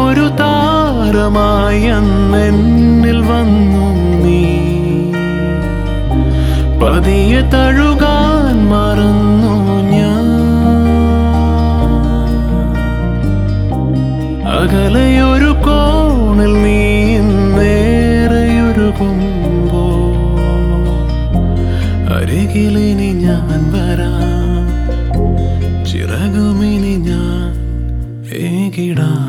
ഒരു താരമായി അന്നെന്നിൽ വന്നു നീ. പതിയെ തഴുകാൻ മറന്നു ഞാൻ. അകലെയൊരു കോണിൽ നീ നേരെയൊരുകുമ്പോ അരികിലിനി ഞാൻ വരാം. ചിറകുമിനി ഞാൻ ഏകിടാം.